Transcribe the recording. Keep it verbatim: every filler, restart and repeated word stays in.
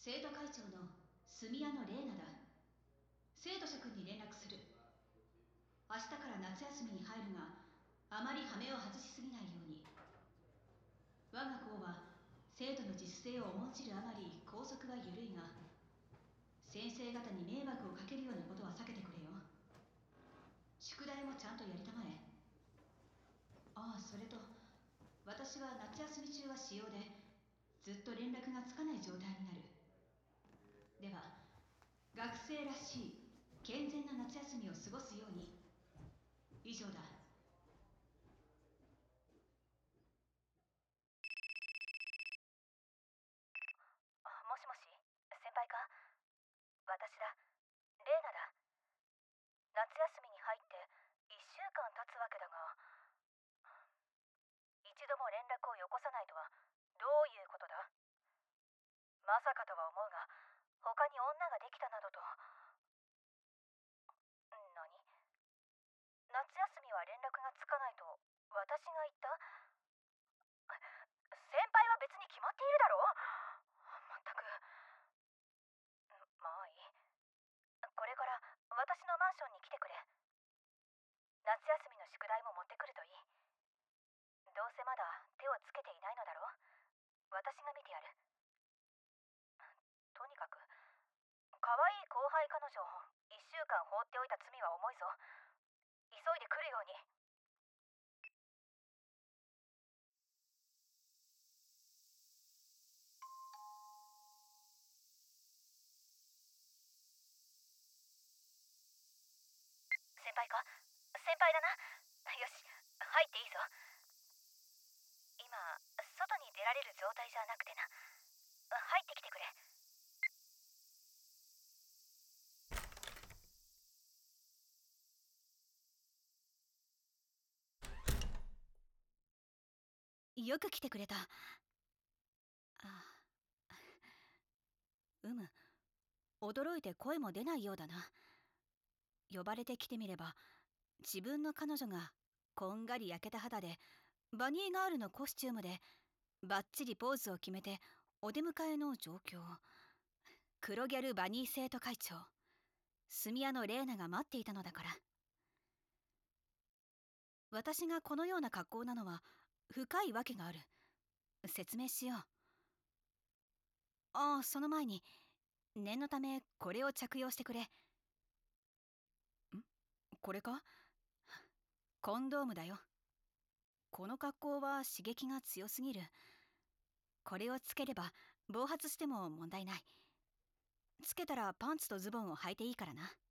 生徒会長の住谷野玲奈だ。生徒諸君に連絡する。明日から夏休みに入るが、あまり羽目を外しすぎないように。我が校は生徒の自主性を重んじるあまり校則は緩いが、先生方に迷惑をかけるようなことは避けてくれよ。宿題もちゃんとやりたまえ。ああ、それと私は夏休み中は私用でずっと連絡がつかない状態になる。では学生らしい健全な夏休みを過ごすように。以上だ。もしもし、先輩か？私だ、レイナだ。夏休みに入っていっしゅうかん経つわけだが、一度も連絡をよこさないとはどういうことだ？まさかとは思うが、他に女ができたなどと。何？夏休みは連絡がつかないと私が言った？先輩は別に決まっているだろう。まったく。まあいい。これから私のマンションに来てくれ。夏休みの宿題も持ってくるといい。どうせまだ手をつけていないのだろう。私が見てやる。とにかく可愛い後輩彼女をいっしゅうかん放っておいた罪は重いぞ。急いで来るように。先輩か？先輩だな。よし、入っていいぞ。今外に出られる状態じゃなくてな。入ってきてくれ。 よく来てくれた。ああ、うむ、驚いて声も出ないようだな。呼ばれてきてみれば、自分の彼女がこんがり焼けた肌でバニーガールのコスチュームでバッチリポーズを決めてお出迎えの状況。黒ギャルバニー生徒会長住谷野玲奈が待っていたのだから。私がこのような格好なのは深いわけがある。説明しよう。ああ、その前に念のためこれを着用してくれ。ん？これか？コンドームだよ。この格好は刺激が強すぎる。これをつければ暴発しても問題ない。つけたらパンツとズボンを履いていいからな。